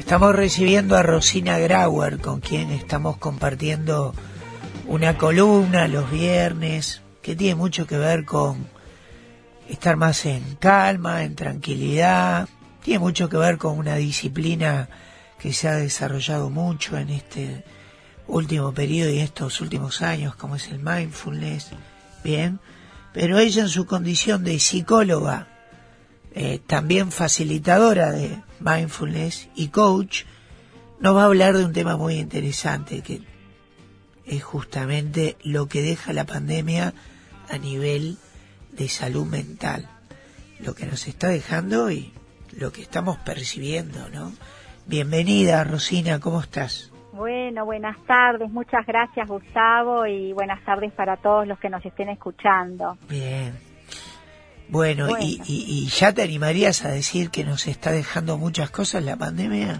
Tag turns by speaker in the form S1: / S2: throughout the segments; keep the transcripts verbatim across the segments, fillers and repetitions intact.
S1: Estamos recibiendo a Rosina Grauer, con quien estamos compartiendo una columna los viernes, que tiene mucho que ver con estar más en calma, en tranquilidad, tiene mucho que ver con una disciplina que se ha desarrollado mucho en este último periodo y estos últimos años, como es el mindfulness, bien, pero ella en su condición de psicóloga, eh, también facilitadora de mindfulness y coach, nos va a hablar de un tema muy interesante que es justamente lo que deja la pandemia a nivel de salud mental, lo que nos está dejando y lo que estamos percibiendo, ¿no? Bienvenida, Rosina, ¿cómo estás?
S2: Bueno, buenas tardes, muchas gracias, Gustavo, y buenas tardes para todos los que nos estén escuchando.
S1: Bien. Bueno,
S2: bueno.
S1: Y, y, ¿y ya te animarías a decir que nos está dejando muchas cosas la pandemia?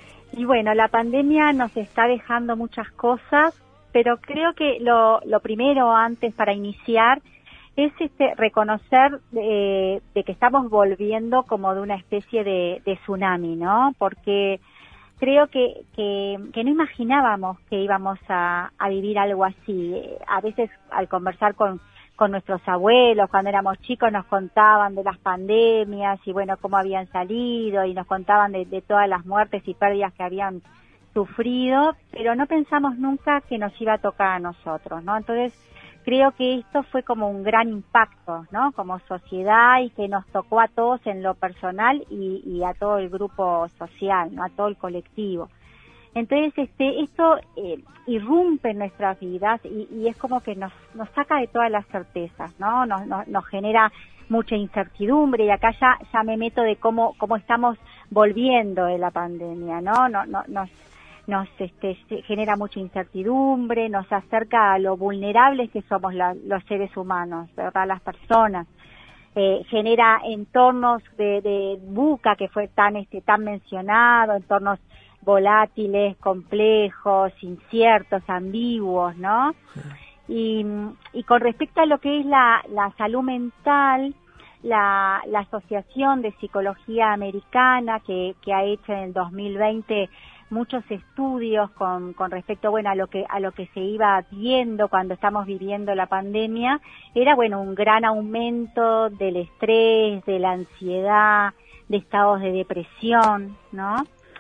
S2: Y bueno, la pandemia nos está dejando muchas cosas, pero creo que lo, lo primero antes para iniciar es este reconocer eh, de que estamos volviendo como de una especie de, de tsunami, ¿no? Porque creo que, que, que no imaginábamos que íbamos a, a vivir algo así. A veces al conversar con, con nuestros abuelos, cuando éramos chicos, nos contaban de las pandemias y bueno, cómo habían salido y nos contaban de, de todas las muertes y pérdidas que habían sufrido, pero no pensamos nunca que nos iba a tocar a nosotros, ¿no? Entonces, creo que esto fue como un gran impacto, ¿no? Como sociedad, y que nos tocó a todos en lo personal y, y a todo el grupo social, ¿no? A todo el colectivo. Entonces, este, esto eh, irrumpe en nuestras vidas y, y es como que nos, nos saca de todas las certezas, ¿no? Nos, nos, nos genera mucha incertidumbre, y acá ya, ya me meto de cómo, cómo estamos volviendo de la pandemia, ¿no? No, no, nos, nos este, genera mucha incertidumbre, nos acerca a lo vulnerables que somos la, los seres humanos, ¿verdad? Las personas. Eh, genera entornos de, de VUCA, que fue tan, este, tan mencionado, entornos volátiles, complejos, inciertos, ambiguos, ¿no? Y, y con respecto a lo que es la, la salud mental, la, la Asociación de Psicología Americana, que, que ha hecho en el dos mil veinte muchos estudios con, con respecto, bueno, a lo que, a lo que se iba viendo cuando estamos viviendo la pandemia, era, bueno, un gran aumento del estrés, de la ansiedad, de estados de depresión, ¿no?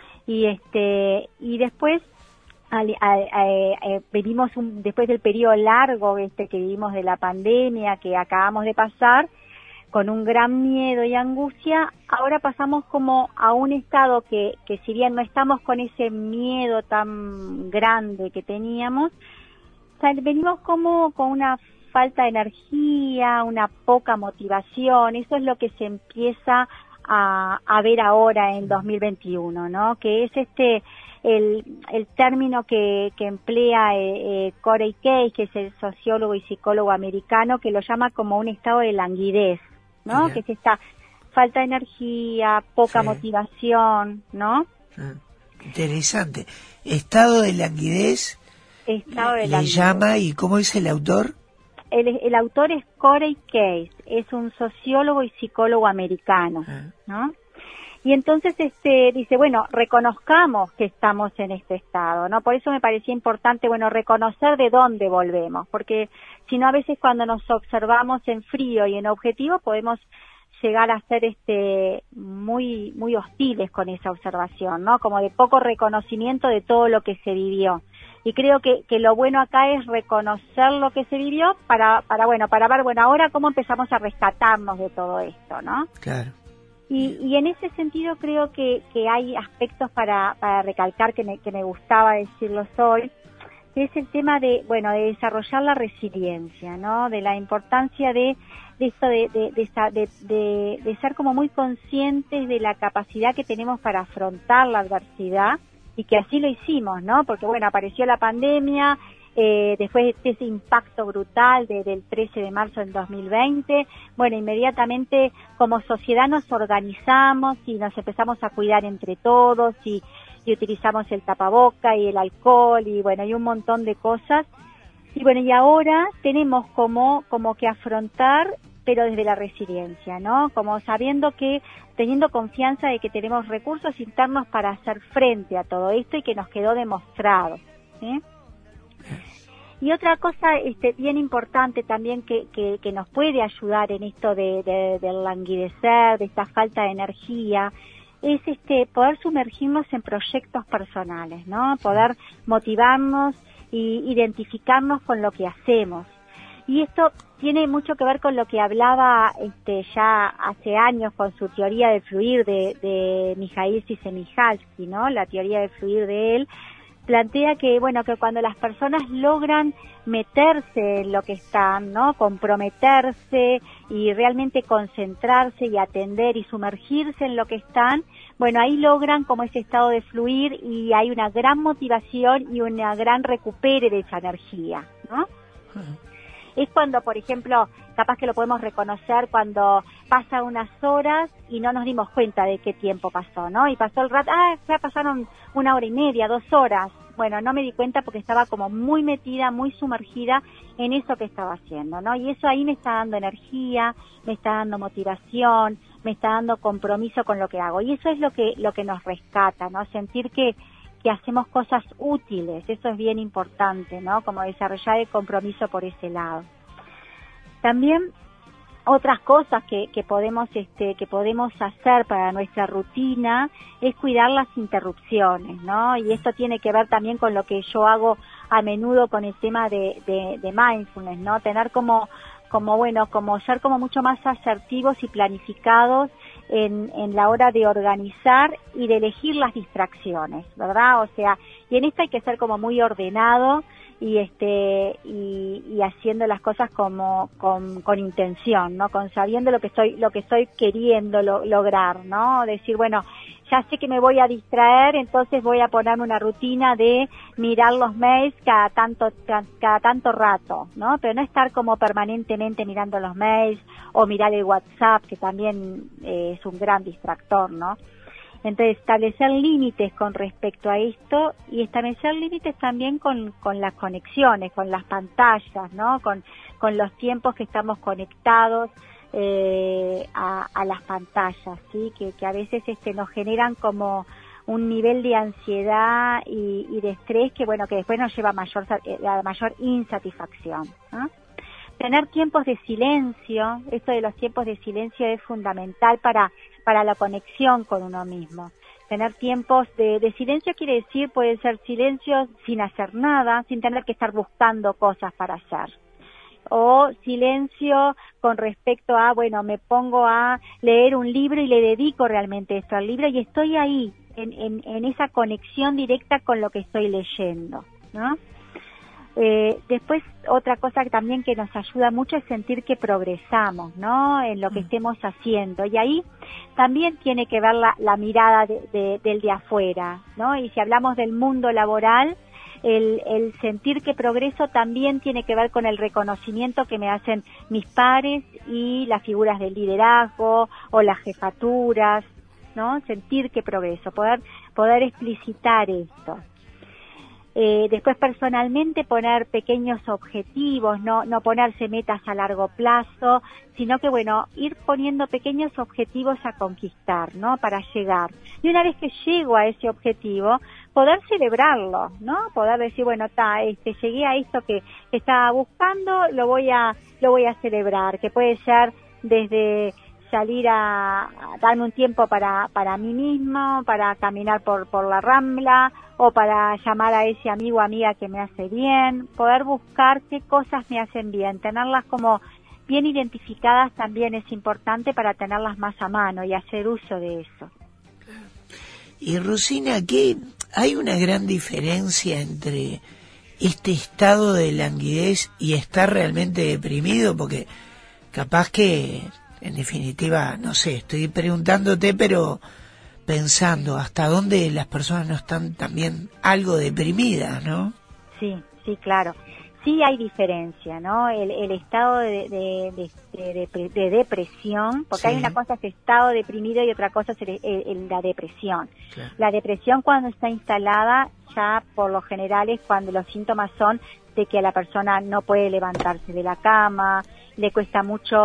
S2: Y este, y después, al, al, al, al, vivimos un, después del periodo largo este que vivimos de la pandemia, que acabamos de pasar, con un gran miedo y angustia, ahora pasamos como a un estado que, que si bien no estamos con ese miedo tan grande que teníamos, o sea, venimos como con una falta de energía, una poca motivación. Eso es lo que se empieza a, a ver ahora en dos mil veintiuno, ¿no? Que es este el, el término que, que emplea eh, eh, Corey Kay, que es el sociólogo y psicólogo americano, que lo llama como un estado de languidez, ¿no? Bien. Que es esta falta de energía, poca sí. motivación, ¿no?
S1: Ah, interesante. Estado de languidez.
S2: Estado de
S1: le
S2: languidez.
S1: llama, ¿y cómo es el autor?
S2: El, el autor es Corey Kay, es un sociólogo y psicólogo americano, ah. ¿no? Y entonces este dice, bueno, reconozcamos que estamos en este estado, ¿no? Por eso me parecía importante, bueno, reconocer de dónde volvemos, porque si no, a veces cuando nos observamos en frío y en objetivo podemos llegar a ser este muy muy hostiles con esa observación, ¿no? Como de poco reconocimiento de todo lo que se vivió. Y creo que, que lo bueno acá es reconocer lo que se vivió para, para bueno, para ver, bueno, ahora cómo empezamos a rescatarnos de todo esto, ¿no?
S1: Claro.
S2: Y, y en ese sentido creo que, que hay aspectos para, para recalcar que me, que me gustaba decirlos hoy, que es el tema de, bueno, de desarrollar la resiliencia, ¿no? De la importancia de, de esto de, de, de, de, de, de ser como muy conscientes de la capacidad que tenemos para afrontar la adversidad, y que así lo hicimos, ¿no? Porque, bueno, apareció la pandemia, Eh, después de ese impacto brutal de, del trece de marzo del dos mil veinte, bueno, inmediatamente como sociedad nos organizamos y nos empezamos a cuidar entre todos y, y utilizamos el tapaboca y el alcohol y bueno, y un montón de cosas. Y bueno, y ahora tenemos como, como que afrontar pero desde la resiliencia, ¿no? Como sabiendo que, teniendo confianza de que tenemos recursos internos para hacer frente a todo esto y que nos quedó demostrado, ¿sí? Y otra cosa este, bien importante también que, que, que nos puede ayudar en esto de, de, del languidecer, de esta falta de energía, es este poder sumergirnos en proyectos personales, ¿no? Poder motivarnos y identificarnos con lo que hacemos. Y esto tiene mucho que ver con lo que hablaba este, ya hace años con su teoría del fluir de, de Mijail Csikszentmihalyi, ¿no? La teoría del fluir de él plantea que, bueno, que cuando las personas logran meterse en lo que están, ¿no? Comprometerse y realmente concentrarse y atender y sumergirse en lo que están, bueno, ahí logran como ese estado de fluir y hay una gran motivación y una gran recupere de esa energía, ¿no? Uh-huh. Es cuando, por ejemplo, capaz que lo podemos reconocer cuando pasan unas horas y no nos dimos cuenta de qué tiempo pasó, ¿no? Y pasó el rato, ah, ya pasaron una hora y media, dos horas. Bueno, no me di cuenta porque estaba como muy metida, muy sumergida en eso que estaba haciendo, ¿no? Y eso ahí me está dando energía, me está dando motivación, me está dando compromiso con lo que hago. Y eso es lo que, lo que nos rescata, ¿no? Sentir que que hacemos cosas útiles, eso es bien importante, ¿no? Como desarrollar el compromiso por ese lado. También otras cosas que, que podemos este que podemos hacer para nuestra rutina es cuidar las interrupciones, ¿no? Y esto tiene que ver también con lo que yo hago a menudo con el tema de, de, de mindfulness, ¿no? Tener como como bueno, como ser como mucho más asertivos y planificados en, en la hora de organizar y de elegir las distracciones, ¿verdad? O sea, y en esto hay que ser como muy ordenado y este y, y haciendo las cosas como con, con intención, ¿no? Con sabiendo lo que estoy lo que estoy queriendo lo, lograr, ¿no? Decir, bueno, ya sé que me voy a distraer, entonces voy a ponerme una rutina de mirar los mails cada tanto cada, cada tanto rato, ¿no? Pero no estar como permanentemente mirando los mails o mirar el WhatsApp, que también eh, es un gran distractor, ¿no? Entonces, establecer límites con respecto a esto y establecer límites también con, con las conexiones, con las pantallas, ¿no? Con, con los tiempos que estamos conectados eh, a, a las pantallas, ¿sí? Que, que a veces este, nos generan como un nivel de ansiedad y, y de estrés que, bueno, que después nos lleva a mayor, a mayor insatisfacción, ¿no? Tener tiempos de silencio, esto de los tiempos de silencio es fundamental para, para la conexión con uno mismo. Tener tiempos de, de silencio quiere decir, puede ser silencio sin hacer nada, sin tener que estar buscando cosas para hacer. O silencio con respecto a, bueno, me pongo a leer un libro y le dedico realmente esto al libro y estoy ahí, en, en, en esa conexión directa con lo que estoy leyendo, ¿no? Eh, después, otra cosa también que nos ayuda mucho es sentir que progresamos, ¿no? En lo que estemos haciendo. Y ahí también tiene que ver la, la mirada de, de, del de afuera, ¿no? Y si hablamos del mundo laboral, el, el sentir que progreso también tiene que ver con el reconocimiento que me hacen mis pares y las figuras de liderazgo o las jefaturas, ¿no? Sentir que progreso, poder, poder explicitar esto. Eh, después personalmente poner pequeños objetivos, no, no ponerse metas a largo plazo, sino que bueno, ir poniendo pequeños objetivos a conquistar, ¿no? Para llegar. Y una vez que llego a ese objetivo, poder celebrarlo, ¿no? Poder decir, bueno, ta, este, llegué a esto que estaba buscando, lo voy a, lo voy a celebrar, que puede ser desde salir a, a darme un tiempo para para mí mismo, para caminar por por la Rambla o para llamar a ese amigo o amiga que me hace bien, poder buscar qué cosas me hacen bien, tenerlas como bien identificadas también es importante para tenerlas más a mano y hacer uso de eso.
S1: Y Rosina, ¿qué hay una gran diferencia entre este estado de languidez y estar realmente deprimido? Porque capaz que en definitiva, no sé, estoy preguntándote, pero pensando hasta dónde las personas no están también algo deprimidas, ¿no?
S2: Sí, sí, claro. Sí hay diferencia, ¿no? El, el estado de, de, de, de, de depresión, porque sí. Hay una cosa es estado deprimido y otra cosa es el, el, el, la depresión. Claro. La depresión cuando está instalada, ya por lo general es cuando los síntomas son de que la persona no puede levantarse de la cama, le cuesta mucho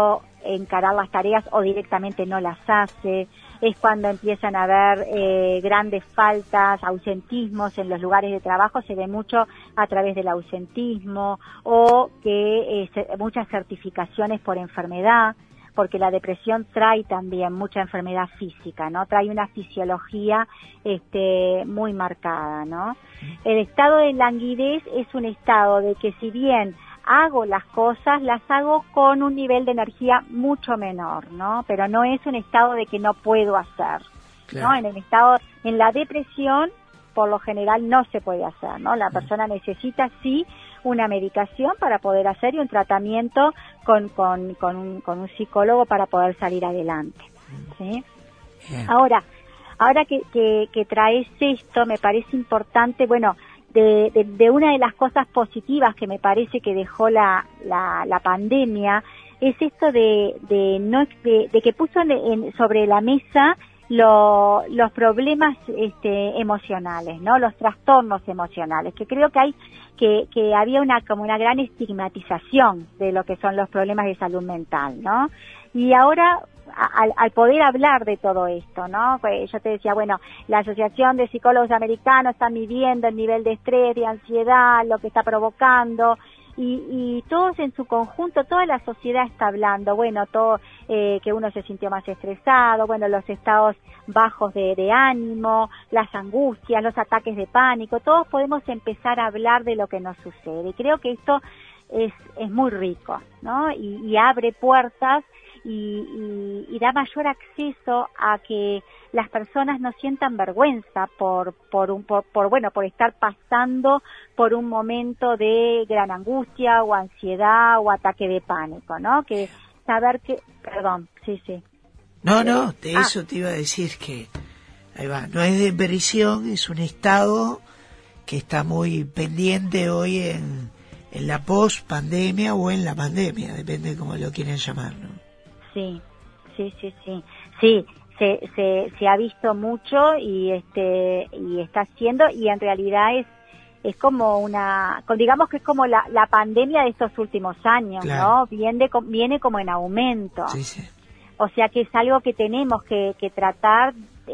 S2: encarar las tareas o directamente no las hace, es cuando empiezan a haber eh, grandes faltas, ausentismos en los lugares de trabajo, se ve mucho a través del ausentismo, o que eh, se, muchas certificaciones por enfermedad, porque la depresión trae también mucha enfermedad física, ¿no? Trae una fisiología este, muy marcada, ¿no? El estado de languidez es un estado de que si bien hago las cosas, las hago con un nivel de energía mucho menor, ¿no? Pero no es un estado de que no puedo hacer, claro. ¿no? En el estado, en la depresión, por lo general no se puede hacer, ¿no? La persona necesita sí una medicación para poder hacer y un tratamiento con con con un, con un psicólogo para poder salir adelante, ¿sí? Yeah. Ahora, ahora que, que que traes esto, me parece importante, bueno, de, de, de una de las cosas positivas que me parece que dejó la la, la pandemia es esto de de no de, de que puso en, en, sobre la mesa Lo, los problemas este, emocionales, ¿no? Los trastornos emocionales, que creo que hay que, que había una como una gran estigmatización de lo que son los problemas de salud mental, ¿no? Y ahora al, al poder hablar de todo esto, ¿no? Pues yo te decía, bueno, la Asociación de Psicólogos Americanos está midiendo el nivel de estrés, de ansiedad, lo que está provocando. Y, y todos en su conjunto, toda la sociedad está hablando, bueno, todo eh, que uno se sintió más estresado, bueno, los estados bajos de, de ánimo, las angustias, los ataques de pánico, todos podemos empezar a hablar de lo que nos sucede. Y creo que esto es, es muy rico, ¿no? Y, y abre puertas y, y, y da mayor acceso a que las personas no sientan vergüenza por por un por, por bueno por estar pasando por un momento de gran angustia o ansiedad o ataque de pánico, ¿no? Que saber que perdón sí sí
S1: no no de ah. eso te iba a decir que ahí va, no es depresión, es un estado que está muy pendiente hoy en en la post pandemia o en la pandemia, depende de cómo lo quieran llamar, ¿no?
S2: Sí sí sí sí sí Se, se, se ha visto mucho y este y está haciendo y en realidad es es como una digamos que es como la, la pandemia de estos últimos años, claro. ¿no? Viene viene como en aumento,
S1: sí, sí.
S2: O sea que es algo que tenemos que, que tratar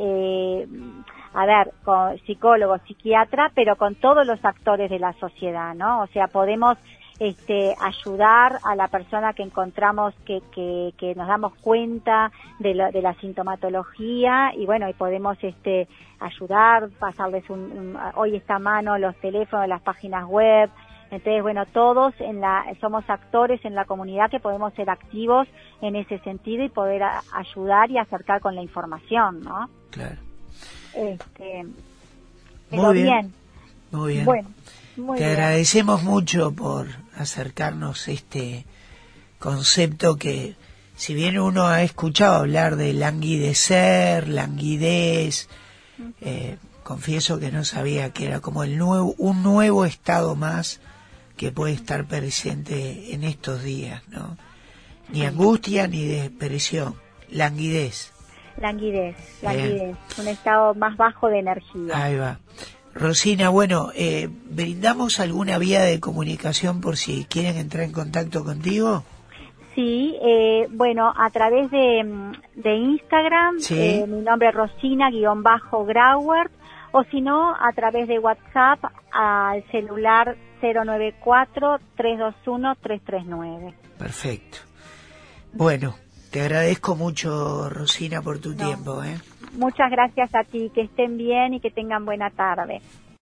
S2: eh, a ver, con psicólogos, psiquiatra, pero con todos los actores de la sociedad, ¿no? O sea, podemos Este, ayudar a la persona que encontramos que, que, que nos damos cuenta de, lo, de la sintomatología y bueno, y podemos este, ayudar, pasarles un, un, hoy está a mano los teléfonos, las páginas web, entonces bueno, todos en la, somos actores en la comunidad que podemos ser activos en ese sentido y poder a, ayudar y acercar con la información, ¿no?
S1: Claro.
S2: Este,
S1: pero Muy bien. bien. Muy bien.
S2: Bueno. Muy
S1: Te
S2: bien.
S1: agradecemos mucho por acercarnos este concepto que, si bien uno ha escuchado hablar de languidecer, languidez, eh, confieso que no sabía que era como el nuevo, un nuevo estado más que puede estar presente en estos días, ¿no? Ni angustia ni depresión, languidez.
S2: Languidez, languidez, un estado más bajo de energía.
S1: Ahí va. Rosina, bueno, eh, ¿brindamos alguna vía de comunicación por si quieren entrar en contacto contigo?
S2: Sí, eh, bueno, a través de, de Instagram, ¿sí? eh, mi nombre es Rosina-Grauert, o si no, a través de WhatsApp al celular cero nueve cuatro, tres dos uno, tres tres nueve.
S1: Perfecto. Bueno, te agradezco mucho, Rosina, por tu
S2: no.
S1: tiempo, ¿eh?
S2: Muchas gracias a ti, que estén bien y que tengan buena tarde.